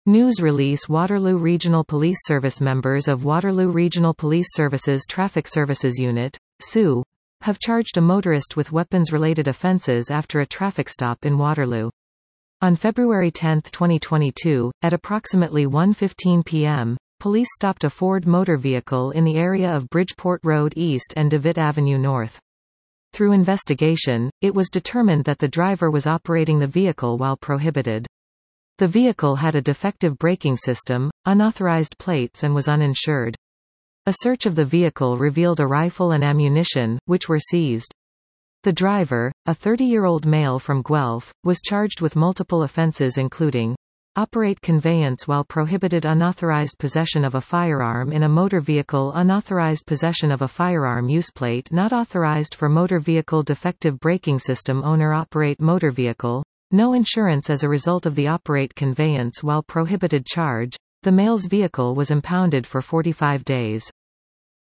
News release Waterloo Regional Police Service members of Waterloo Regional Police Services Traffic Services Unit, SU, have charged a motorist with weapons-related offences after a traffic stop in Waterloo. On February 10, 2022, at approximately 1:15 p.m., police stopped a Ford motor vehicle in the area of Bridgeport Road East and DeWitt Avenue North. Through investigation, it was determined that the driver was operating the vehicle while prohibited. The vehicle had a defective braking system, unauthorized plates and was uninsured. A search of the vehicle revealed a rifle and ammunition, which were seized. The driver, a 30-year-old male from Guelph, was charged with multiple offenses including operate conveyance while prohibited, unauthorized possession of a firearm in a motor vehicle, unauthorized possession of a firearm, use plate not authorized for motor vehicle, defective braking system, owner operate motor vehicle, no insurance as a result of the operate conveyance while prohibited charge. The male's vehicle was impounded for 45 days.